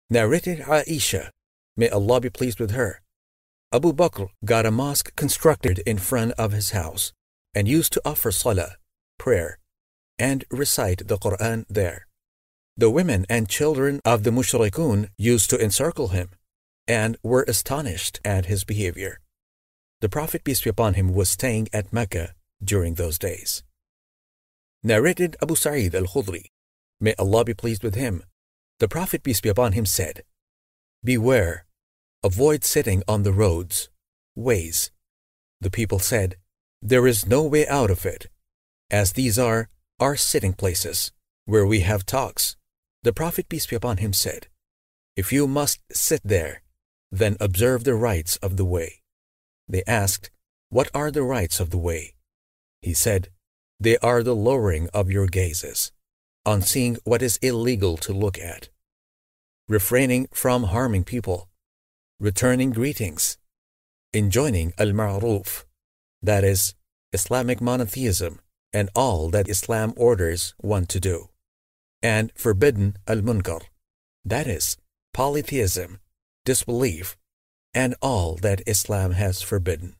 Narrated Aisha, may Allah be pleased with her, Abu Bakr got a mosque constructed in front of his house and used to offer salah, prayer, and recite the Quran there. The women and children of the mushrikun used to encircle him and were astonished at his behavior. The Prophet, peace be upon him, was staying at Mecca during those days. Narrated Abu Sa'id al-Khudri, may Allah be pleased with him, the Prophet, peace be upon him, said, "Beware, avoid sitting on the roads, ways." The people said, "There is no way out of it, as these are our sitting places, where we have talks." The Prophet, peace be upon him, said, "If you must sit there, then observe the rites of the way." They asked, "What are the rites of the way?" He said, "They are the lowering of your gazes on seeing what is illegal to look at, refraining from harming people, returning greetings, enjoining al-ma'ruf, that is, Islamic monotheism and all that Islam orders one to do, and forbidden al-munkar, that is, polytheism, disbelief, and all that Islam has forbidden."